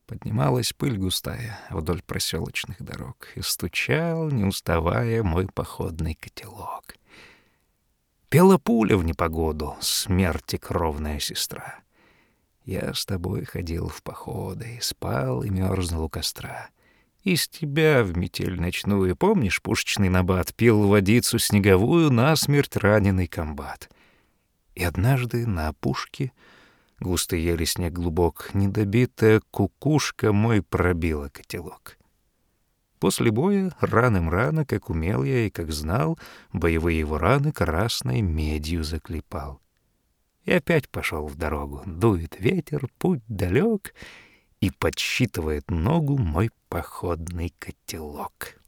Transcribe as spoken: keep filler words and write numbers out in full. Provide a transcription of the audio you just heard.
Поднималась пыль густая вдоль проселочных дорог, и стучал, не уставая, мой походный котелок. Пела пуля в непогоду, смерти кровная сестра. Я с тобой ходил в походы, спал и мерзнул у костра. Из тебя в метель ночную, помнишь, пушечный набат, пил водицу снеговую насмерть раненый комбат. И однажды на опушке, густо ели снег глубок, недобитая кукушка мой пробила котелок. После боя раным рано, как умел я и как знал, боевые его раны красной медью заклепал. И опять пошел в дорогу. Дует ветер, путь далек, и подсчитывает ногу мой походный котелок.